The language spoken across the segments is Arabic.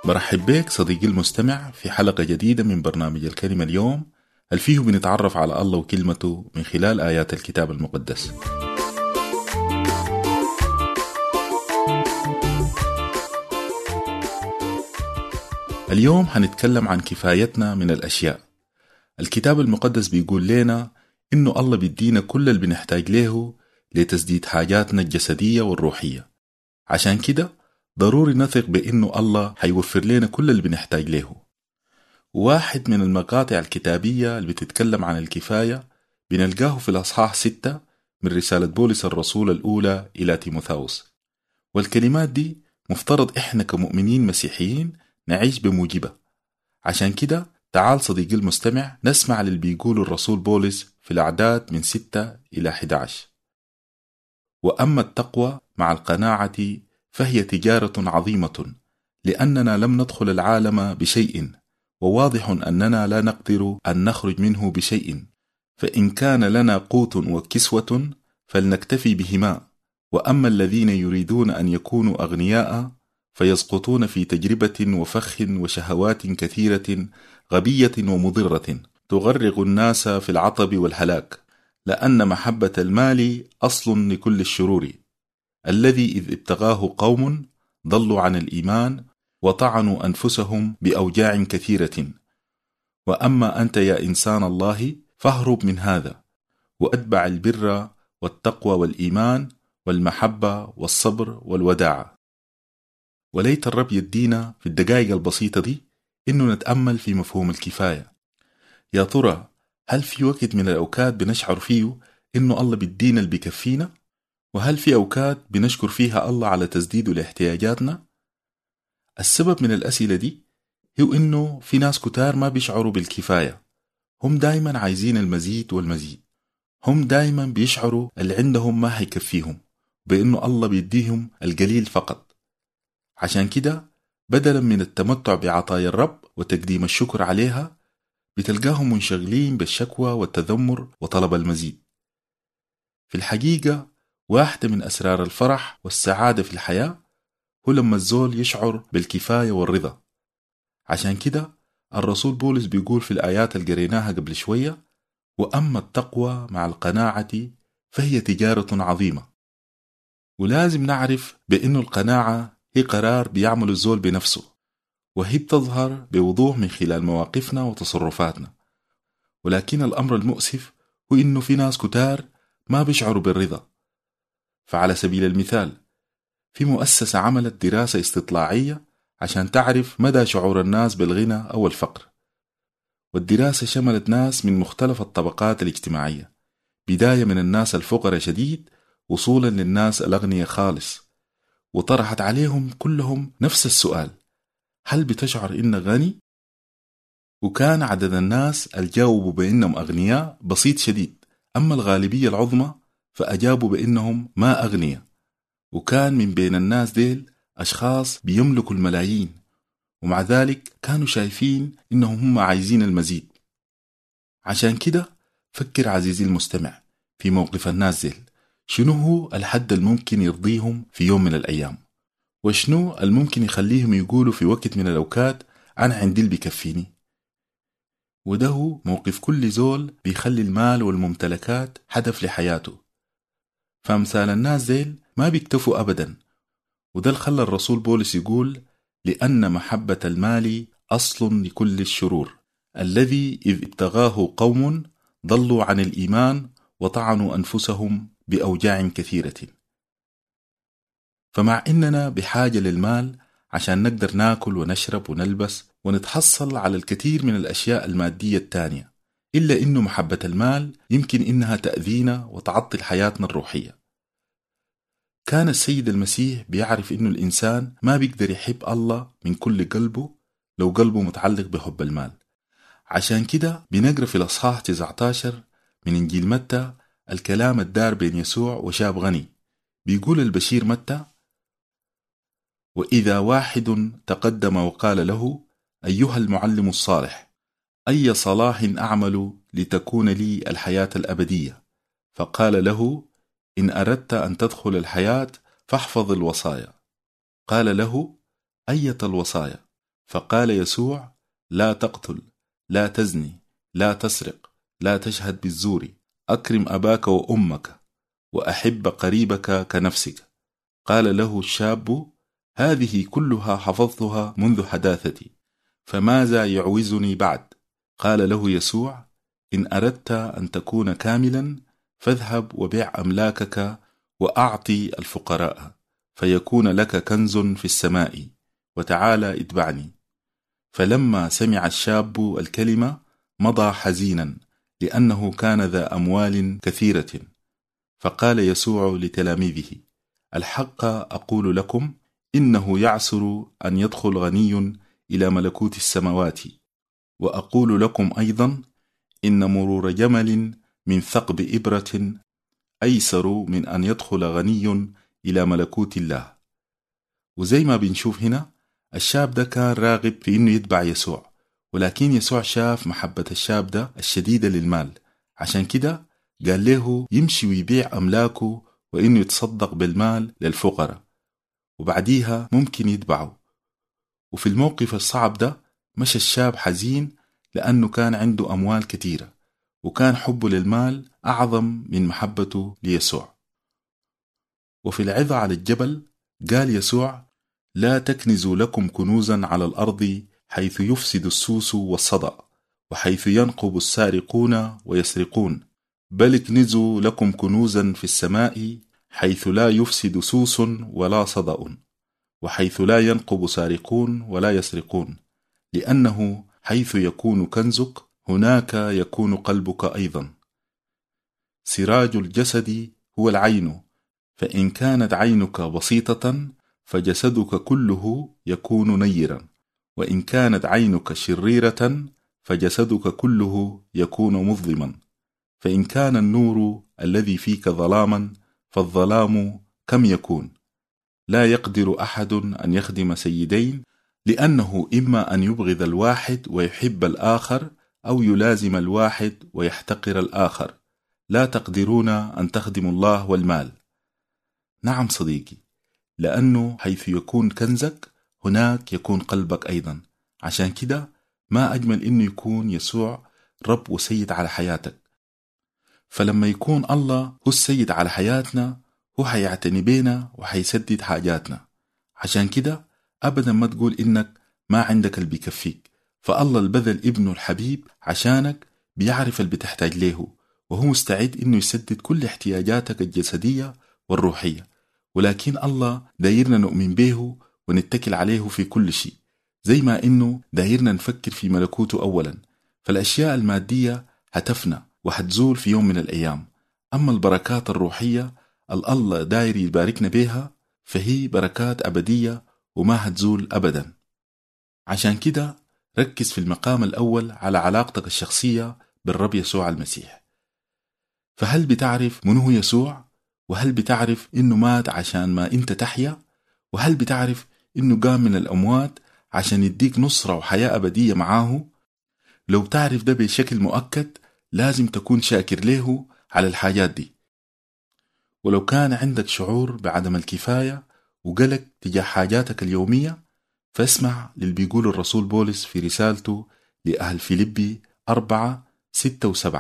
برحب بك صديقي المستمع في حلقة جديدة من برنامج الكلمة اليوم فيه بنتعرف على الله وكلمته من خلال آيات الكتاب المقدس. اليوم هنتكلم عن كفايتنا من الأشياء. الكتاب المقدس بيقول لنا إنه الله بيدينا كل اللي بنحتاج له لتسديد حاجاتنا الجسدية والروحية. عشان كده ضروري نثق بإنه الله هيوفر لنا كل اللي بنحتاج له. واحد من المقاطع الكتابية اللي بتتكلم عن الكفاية بنلقاه في الأصحاح 6 من رسالة بولس الرسول الأولى إلى تيموثاوس، والكلمات دي مفترض إحنا كمؤمنين مسيحيين نعيش بموجبها. عشان كده تعال صديقي المستمع نسمع اللي بيقوله الرسول بولس في الأعداد من 6 إلى 11. وأما التقوى مع القناعة فهي تجارة عظيمة، لأننا لم ندخل العالم بشيء، وواضح أننا لا نقدر أن نخرج منه بشيء، فإن كان لنا قوت وكسوة فلنكتفي بهما. وأما الذين يريدون أن يكونوا أغنياء فيسقطون في تجربة وفخ وشهوات كثيرة غبية ومضرة تغرق الناس في العطب والهلاك، لأن محبة المال أصل لكل الشرور، الذي إذ ابتغاه قوم ضلوا عن الإيمان وطعنوا أنفسهم بأوجاع كثيرة. وأما أنت يا إنسان الله فاهرب من هذا، وأتبع البر والتقوى والإيمان والمحبة والصبر والوداعة. وليت الرب يدينا في الدقائق البسيطة دي إنه نتأمل في مفهوم الكفاية. يا ترى هل في وقت من الأوقات بنشعر فيه إنه الله بيدينا اللي بيكفينا؟ وهل في أوقات بنشكر فيها الله على تسديده لاحتياجاتنا؟ السبب من الأسئلة دي هو إنه في ناس كتار ما بيشعروا بالكفاية، هم دايما عايزين المزيد والمزيد، هم دايما بيشعروا اللي عندهم ما هيكفيهم، بإنه الله بيديهم القليل فقط. عشان كده بدلا من التمتع بعطايا الرب وتقديم الشكر عليها بتلقاهم منشغلين بالشكوى والتذمر وطلب المزيد. في الحقيقة واحدة من أسرار الفرح والسعادة في الحياة هو لما الزول يشعر بالكفاية والرضا. عشان كده الرسول بولس بيقول في الآيات اللي قريناها قبل شوية: وأما التقوى مع القناعة فهي تجارة عظيمة. ولازم نعرف بأن القناعة هي قرار بيعمل الزول بنفسه، وهي بتظهر بوضوح من خلال مواقفنا وتصرفاتنا. ولكن الأمر المؤسف هو إنه في ناس كتار ما بيشعروا بالرضا. فعلى سبيل المثال في مؤسسة عملت دراسة استطلاعية عشان تعرف مدى شعور الناس بالغنى أو الفقر، والدراسة شملت ناس من مختلف الطبقات الاجتماعية، بداية من الناس الفقراء شديد وصولا للناس الأغنياء خالص، وطرحت عليهم كلهم نفس السؤال: هل بتشعر إنك غني؟ وكان عدد الناس الجاوبوا بأنهم أغنياء بسيط شديد، أما الغالبية العظمى فأجابوا بأنهم ما أغنياء. وكان من بين الناس ديل أشخاص بيملكوا الملايين، ومع ذلك كانوا شايفين إنهم هم عايزين المزيد. عشان كده فكر عزيزي المستمع في موقف الناس ديل، شنو هو الحد الممكن يرضيهم في يوم من الأيام؟ وشنو الممكن يخليهم يقولوا في وقت من الأوقات أنا عندي اللي بيكفيني؟ وده هو موقف كل زول بيخلي المال والممتلكات هدف لحياته. فأمثال الناس ديل ما بيكتفوا أبدا، وده اللي خلى الرسول بولس يقول: لأن محبة المال أصل لكل الشرور، الذي إذ ابتغاه قوم ضلوا عن الإيمان وطعنوا أنفسهم بأوجاع كثيرة. فمع إننا بحاجة للمال عشان نقدر ناكل ونشرب ونلبس ونتحصل على الكثير من الأشياء المادية التانية، إلا إنه محبة المال يمكن إنها تأذينا وتعطل حياتنا الروحية. كان السيد المسيح بيعرف إنه الإنسان ما بيقدر يحب الله من كل قلبه لو قلبه متعلق بحب المال. عشان كده بنقرأ في الأصحاح 19 من إنجيل متى الكلام الدار بين يسوع وشاب غني. بيقول البشير متى: وإذا واحد تقدم وقال له: أيها المعلم الصالح، أي صلاح أعمل لتكون لي الحياة الأبدية؟ فقال له: إن أردت أن تدخل الحياة فاحفظ الوصايا. قال له: أية الوصايا؟ فقال يسوع: لا تقتل، لا تزني، لا تسرق، لا تشهد بالزور، أكرم أباك وأمك، وأحب قريبك كنفسك. قال له الشاب: هذه كلها حفظتها منذ حداثتي، فماذا يعوزني بعد؟ قال له يسوع: إن أردت أن تكون كاملا فاذهب وبيع أملاكك وأعطي الفقراء، فيكون لك كنز في السماء، وتعالى اتبعني. فلما سمع الشاب الكلمة مضى حزينا، لأنه كان ذا أموال كثيرة. فقال يسوع لتلاميذه: الحق أقول لكم، إنه يعسر أن يدخل غني إلى ملكوت السماوات. وأقول لكم أيضا، إن مرور جمل من ثقب إبرة أيسر من أن يدخل غني إلى ملكوت الله. وزي ما بنشوف هنا، الشاب ده كان راغب في إنه يتبع يسوع، ولكن يسوع شاف محبة الشاب ده الشديدة للمال، عشان كده قال له يمشي ويبيع أملاكه وإنه يتصدق بالمال للفقراء، وبعديها ممكن يتبعه. وفي الموقف الصعب ده مشى الشاب حزين، لأنه كان عنده أموال كتيرة، وكان حبه للمال أعظم من محبته ليسوع. وفي العظة على الجبل قال يسوع: لا تكنزوا لكم كنوزا على الأرض، حيث يفسد السوس والصدأ، وحيث ينقب السارقون ويسرقون، بل اكنزوا لكم كنوزا في السماء، حيث لا يفسد سوس ولا صدأ، وحيث لا ينقب سارقون ولا يسرقون، لأنه حيث يكون كنزك هناك يكون قلبك أيضا. سراج الجسد هو العين، فإن كانت عينك بسيطة فجسدك كله يكون نيرا، وإن كانت عينك شريرة فجسدك كله يكون مظلما. فإن كان النور الذي فيك ظلاما فالظلام كم يكون؟ لا يقدر أحد أن يخدم سيدين، لأنه إما أن يبغض الواحد ويحب الآخر، أو يلازم الواحد ويحتقر الآخر. لا تقدرون أن تخدموا الله والمال. نعم صديقي، لأنه حيث يكون كنزك هناك يكون قلبك أيضا. عشان كده ما أجمل إنه يكون يسوع رب وسيد على حياتك. فلما يكون الله هو السيد على حياتنا، هو حيعتني بينا وحيسدد حاجاتنا. عشان كده أبدا ما تقول إنك ما عندك اللي بيكفيك، فالله البذل ابنه الحبيب عشانك بيعرف اللي بتحتاج له، وهو مستعد إنه يسدد كل احتياجاتك الجسدية والروحية. ولكن الله دايرنا نؤمن به ونتكل عليه في كل شيء، زي ما إنه دايرنا نفكر في ملكوته أولا. فالأشياء المادية هتفنى وهتزول في يوم من الأيام، أما البركات الروحية الله داير يباركنا بها فهي بركات أبدية وما هتزول أبدا. عشان كده ركز في المقام الأول على علاقتك الشخصية بالرب يسوع المسيح. فهل بتعرف منه يسوع؟ وهل بتعرف إنه مات عشان ما أنت تحيا؟ وهل بتعرف إنه قام من الأموات عشان يديك نصرة وحياة أبدية معاه؟ لو تعرف ده بشكل مؤكد لازم تكون شاكر له على الحاجات دي. ولو كان عندك شعور بعدم الكفاية وقلق تجاه حاجاتك اليومية، فاسمع للي بيقول الرسول بولس في رسالته لأهل فيليبي 4:6-7: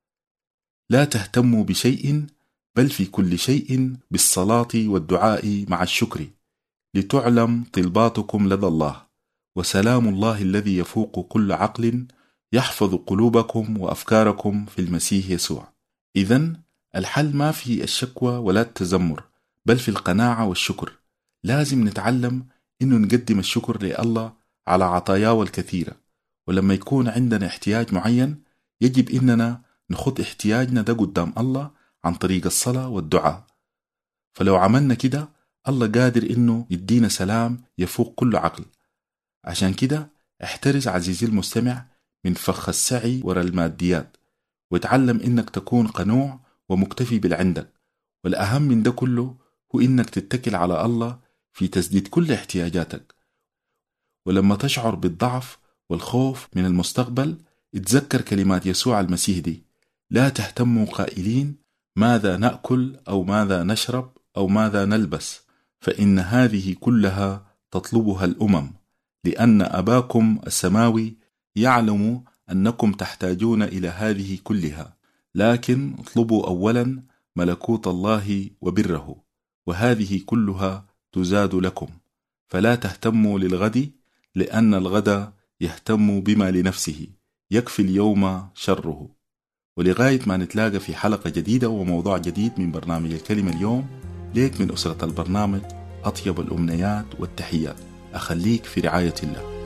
لا تهتموا بشيء، بل في كل شيء بالصلاة والدعاء مع الشكر، لتعلم طلباتكم لدى الله، وسلام الله الذي يفوق كل عقل يحفظ قلوبكم وأفكاركم في المسيح يسوع. إذن الحل ما في الشكوى ولا التذمر، بل في القناعة والشكر. لازم نتعلم إنه نقدم الشكر لله على عطاياه الكثيرة، ولما يكون عندنا احتياج معين يجب إننا نخط احتياجنا ده قدام الله عن طريق الصلاة والدعاء. فلو عملنا كده الله قادر إنه يدينا سلام يفوق كل عقل. عشان كده احترز عزيزي المستمع من فخ السعي وراء الماديات، وتعلم إنك تكون قنوع ومكتفي بالعندك. والأهم من ده كله هو إنك تتكل على الله في تسديد كل احتياجاتك. ولما تشعر بالضعف والخوف من المستقبل اتذكر كلمات يسوع المسيح دي: لا تهتموا قائلين ماذا نأكل أو ماذا نشرب أو ماذا نلبس، فإن هذه كلها تطلبها الأمم، لأن أباكم السماوي يعلم أنكم تحتاجون إلى هذه كلها، لكن اطلبوا أولا ملكوت الله وبره، وهذه كلها تزاد لكم. فلا تهتموا للغد، لأن الغد يهتم بما لنفسه، يكفي اليوم شره. ولغاية ما نتلاقى في حلقة جديدة وموضوع جديد من برنامج الكلمة اليوم، ليك من أسرة البرنامج أطيب الأمنيات والتحيات. أخليك في رعاية الله.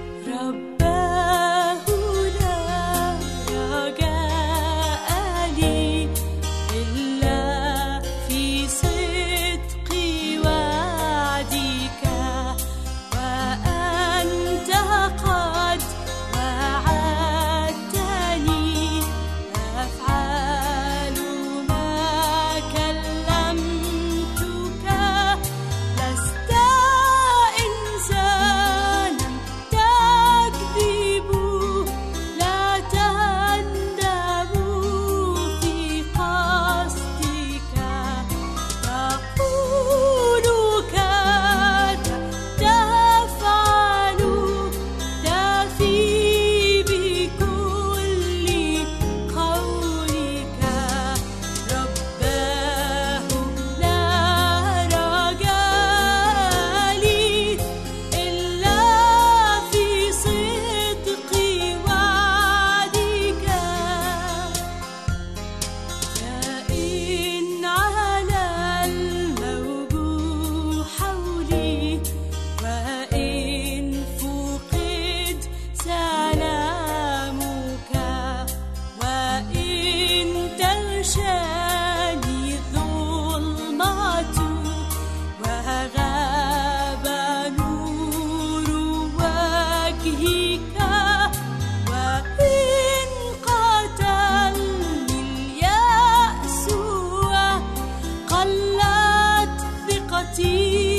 قلت ثقتي